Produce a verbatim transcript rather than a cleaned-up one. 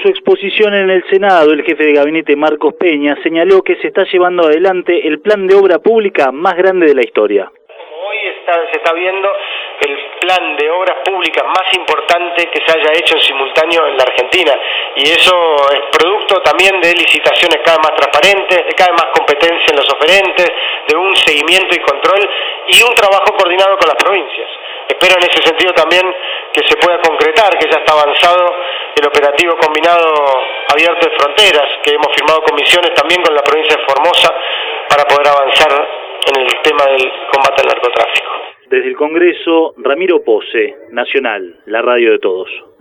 su exposición en el Senado, el jefe de gabinete Marcos Peña señaló que se está llevando adelante el plan de obra pública más grande de la historia. Hoy está, se está viendo el plan de obras públicas más importante que se haya hecho en simultáneo en la Argentina, y eso es producto también de licitaciones cada vez más transparentes, de cada vez más competencia en los oferentes, de un seguimiento y control y un trabajo coordinado con las provincias. Espero en ese sentido también que se pueda concretar, que ya está avanzado el operativo combinado abierto de fronteras, que hemos firmado comisiones también con la provincia de Formosa para poder avanzar en el tema del combate al narcotráfico. Desde el Congreso, Ramiro Pose, Nacional, la radio de todos.